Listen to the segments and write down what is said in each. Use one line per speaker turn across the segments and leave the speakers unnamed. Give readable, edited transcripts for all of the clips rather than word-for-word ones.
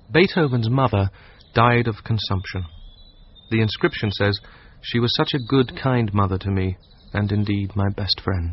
Beethoven's mother died of consumption. The inscription says, "She was such a good, kind mother to me, and indeed my best friend."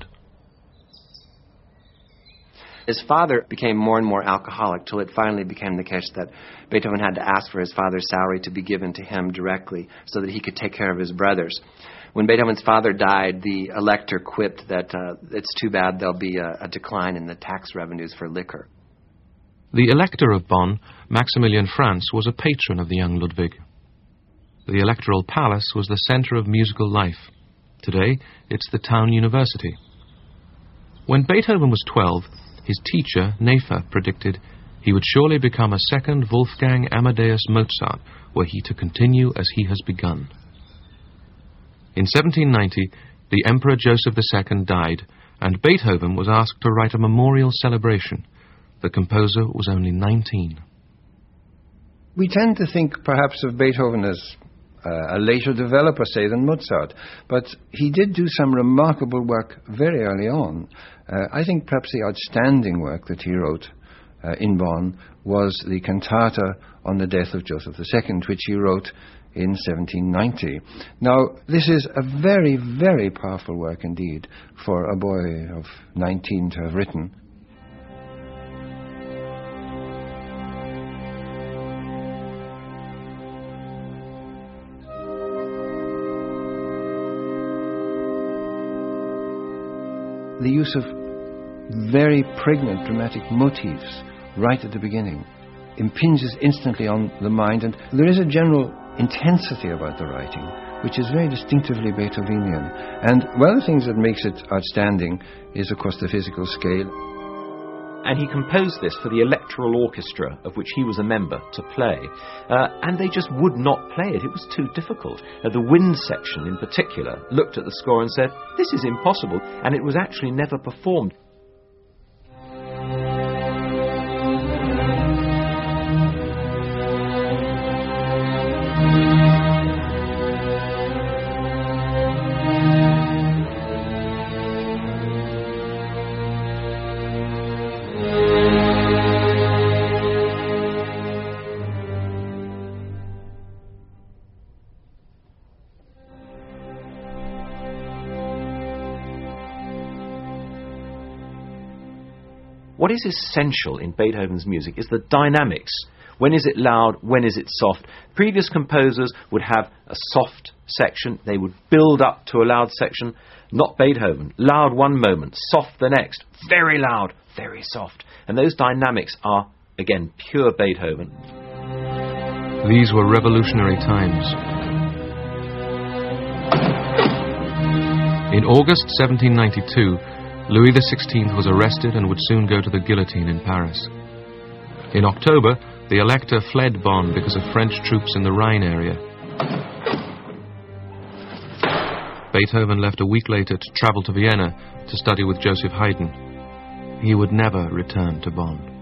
His father became more and more alcoholic till it finally became the case that Beethoven had to ask for his father's salary to be given to him directly so that he could take care of his brothers. When Beethoven's father died, the elector quipped that it's too bad there'll be a decline in the tax revenues for liquor.
The Elector of Bonn, Maximilian Franz, was a patron of the young Ludwig. The Electoral Palace was the center of musical life. Today, it's the town university. When Beethoven was 12, his teacher, Nefer, predicted he would surely become a second Wolfgang Amadeus Mozart, were he to continue as he has begun. In 1790, the Emperor Joseph II died, and Beethoven was asked to write a memorial celebration. The composer was only 19.
We tend to think perhaps of Beethoven as a later developer, say, than Mozart, but he did do some remarkable work very early on. I think perhaps the outstanding work that he wrote in Bonn was the cantata on the death of Joseph II, which he wrote in 1790. Now, this is a very, very powerful work indeed for a boy of 19 to have written. The use of very pregnant dramatic motifs right at the beginning impinges instantly on the mind, and there is a general intensity about the writing which is very distinctively Beethovenian. And one of the things that makes it outstanding is, of course, the physical scale.
And he composed this for the electoral orchestra, of which he was a member, to play. And they just would not play it. It was too difficult. The wind section, in particular, looked at the score and said, "This is impossible," and it was actually never performed. What is essential in Beethoven's music is the dynamics. When is it loud? When is it soft? Previous composers would have a soft section. They would build up to a loud section. Not Beethoven. Loud one moment, soft the next. Very loud, very soft. And those dynamics are, again, pure Beethoven.
These were revolutionary times. In August 1792, Louis XVI was arrested and would soon go to the guillotine in Paris. In October, the Elector fled Bonn because of French troops in the Rhine area. Beethoven left a week later to travel to Vienna to study with Joseph Haydn. He would never return to Bonn.